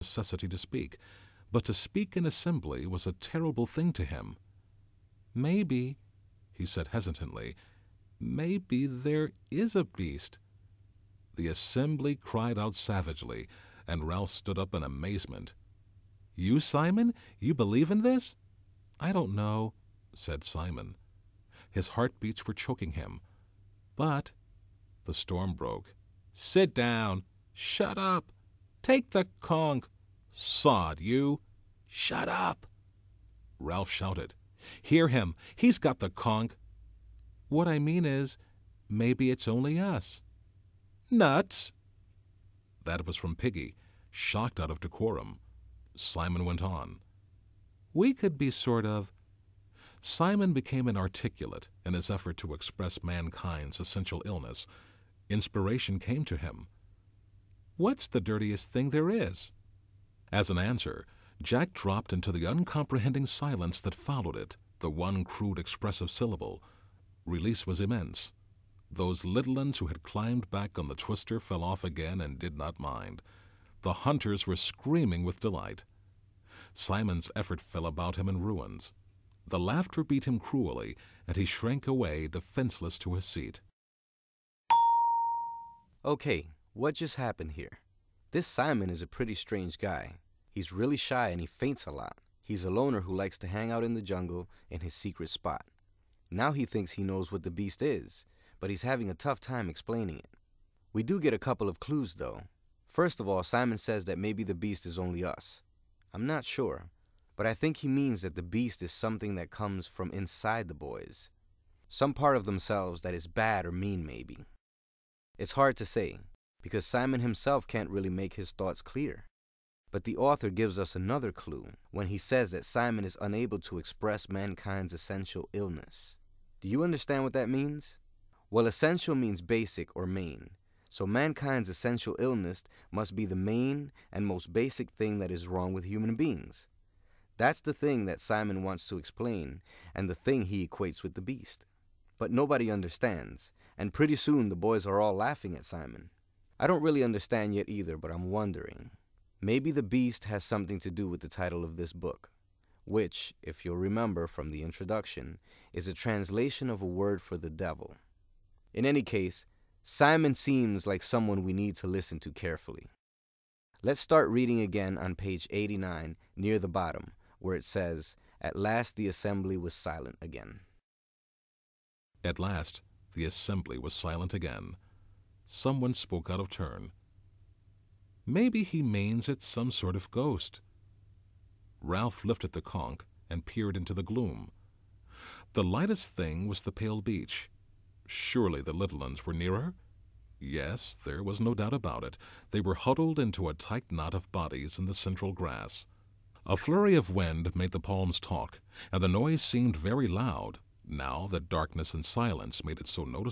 necessity to speak, but to speak in assembly was a terrible thing to him. "Maybe," he said hesitantly, "maybe there is a beast." The assembly cried out savagely, and Ralph stood up in amazement. "You, Simon? You believe in this?" "I don't know," said Simon. His heartbeats were choking him. "But—" The storm broke. "Sit down! Shut up! Take the conch! Sod, you! Shut up!" Ralph shouted. "Hear him! He's got the conch!" "What I mean is, maybe it's only us." "Nuts!" That was from Piggy, shocked out of decorum. Simon went on. "We could be sort of—" Simon became inarticulate in his effort to express mankind's essential illness. Inspiration came to him. "What's the dirtiest thing there is?" As an answer, Jack dropped into the uncomprehending silence that followed it, the one crude expressive syllable. Release was immense. Those little uns who had climbed back on the twister fell off again and did not mind. The hunters were screaming with delight. Simon's effort fell about him in ruins. The laughter beat him cruelly, and he shrank away, defenseless, to his seat. Okay, what just happened here? This Simon is a pretty strange guy. He's really shy and he faints a lot. He's a loner who likes to hang out in the jungle in his secret spot. Now he thinks he knows what the beast is, but he's having a tough time explaining it. We do get a couple of clues, though. First of all, Simon says that maybe the beast is only us. I'm not sure, but I think he means that the beast is something that comes from inside the boys. Some part of themselves that is bad or mean, maybe. It's hard to say, because Simon himself can't really make his thoughts clear. But the author gives us another clue when he says that Simon is unable to express mankind's essential illness. Do you understand what that means? Well, essential means basic or main, so mankind's essential illness must be the main and most basic thing that is wrong with human beings. That's the thing that Simon wants to explain, and the thing he equates with the beast. But nobody understands, and pretty soon the boys are all laughing at Simon. I don't really understand yet either, but I'm wondering. Maybe the beast has something to do with the title of this book, which, if you'll remember from the introduction, is a translation of a word for the devil. In any case, Simon seems like someone we need to listen to carefully. Let's start reading again on page 89, near the bottom, where it says, "At last the assembly was silent again." At last, the assembly was silent again. Someone spoke out of turn. "Maybe he means it's some sort of ghost." Ralph lifted the conch and peered into the gloom. The lightest thing was the pale beach. Surely the little uns were nearer? Yes, there was no doubt about it. They were huddled into a tight knot of bodies in the central grass. A flurry of wind made the palms talk, and the noise seemed very loud, now that darkness and silence made it so noticeable.